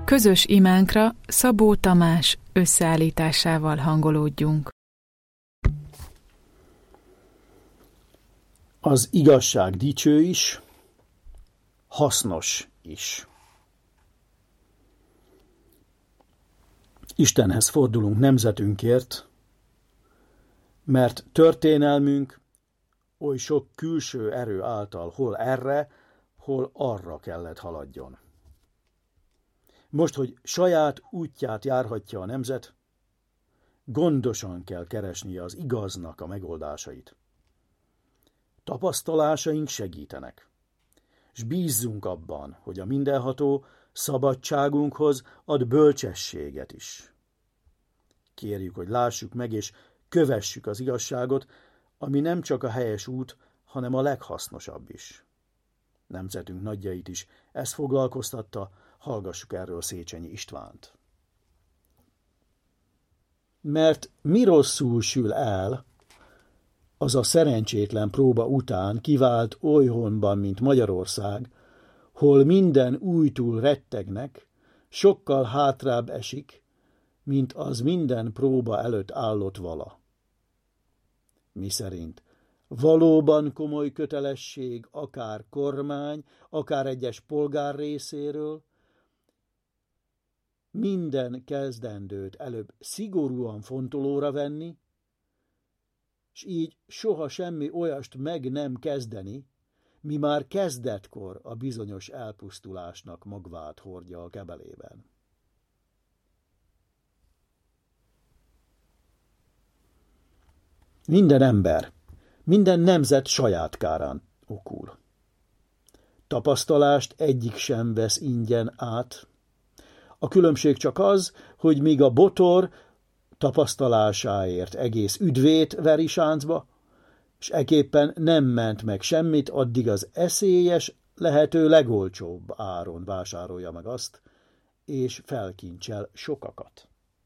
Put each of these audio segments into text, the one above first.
Közös imánkra Szabó Tamás összeállításával hangolódjunk. Az igazság dicső is, hasznos is. Istenhez fordulunk nemzetünkért, mert történelmünk oly sok külső erő által hol erre, hol arra kellett haladjon. Most, hogy saját útját járhatja a nemzet, gondosan kell keresnie az igaznak a megoldásait. Tapasztalásaink segítenek, s bízzunk abban, hogy a mindenható szabadságunkhoz ad bölcsességet is. Kérjük, hogy lássuk meg és kövessük az igazságot, ami nem csak a helyes út, hanem a leghasznosabb is. Nemzetünk nagyjait is ez foglalkoztatta, hallgassuk erről Széchenyi Istvánt. Mert mi rosszul sül el, az a szerencsétlen próba után kivált olyhonban, mint Magyarország, hol minden újtól rettegnek, sokkal hátrább esik, mint az minden próba előtt állott vala. Miszerint valóban komoly kötelesség akár kormány, akár egyes polgár részéről, minden kezdendőt előbb szigorúan fontolóra venni, s így soha semmi olyast meg nem kezdeni, mi már kezdetkor a bizonyos elpusztulásnak magvát hordja a kebelében. Minden ember, minden nemzet saját kárán okul. Tapasztalást egyik sem vesz ingyen át. A különbség csak az, hogy míg a botor tapasztalásáért egész üdvét veri sáncba, s eképpen nem ment meg semmit, addig az eszélyes, lehető legolcsóbb áron vásárolja meg azt, és felkincsel sokakat.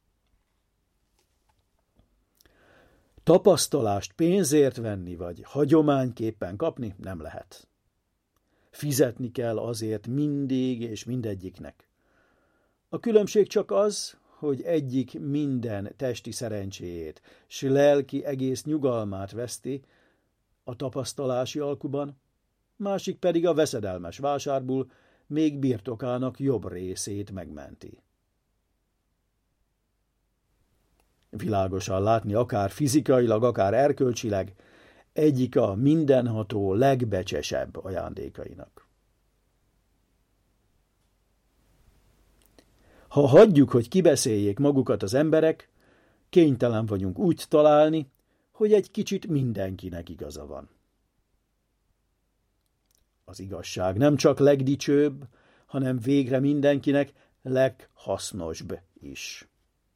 Tapasztalást pénzért venni, vagy hagyományképpen kapni nem lehet. Fizetni kell azért mindig és mindegyiknek. A különbség csak az, hogy egyik minden testi szerencséjét, s lelki egész nyugalmát veszti a tapasztalási alkuban, másik pedig a veszedelmes vásárból még birtokának jobb részét megmenti. Világosan látni akár fizikailag, akár erkölcsileg egyik a mindenható legbecsesebb ajándékainak. Ha hagyjuk, hogy kibeszéljék magukat az emberek, kénytelen vagyunk úgy találni, hogy egy kicsit mindenkinek igaza van. Az igazság nem csak legdicsőbb, hanem végre mindenkinek leghasznosabb is.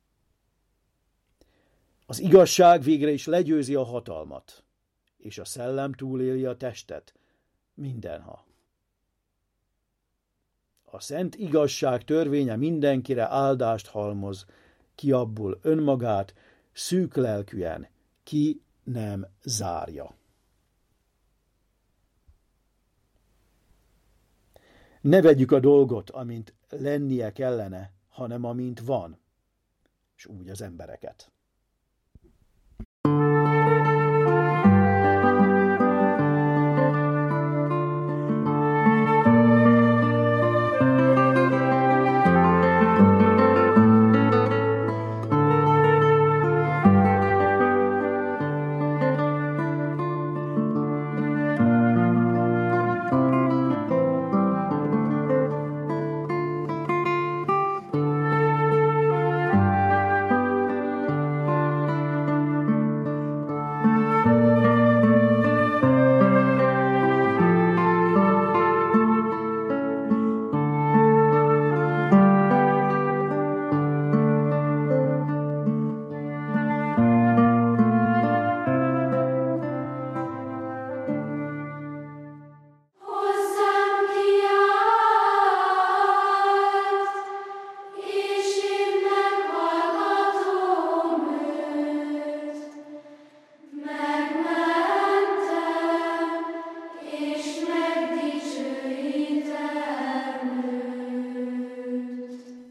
Az igazság végre is legyőzi a hatalmat, és a szellem túléli a testet mindenha. A szent igazság törvénye mindenkire áldást halmoz, ki abból önmagát szűk lelkűen ki nem zárja. Ne vegyük a dolgot, amint lennie kellene, hanem amint van, és úgy az embereket.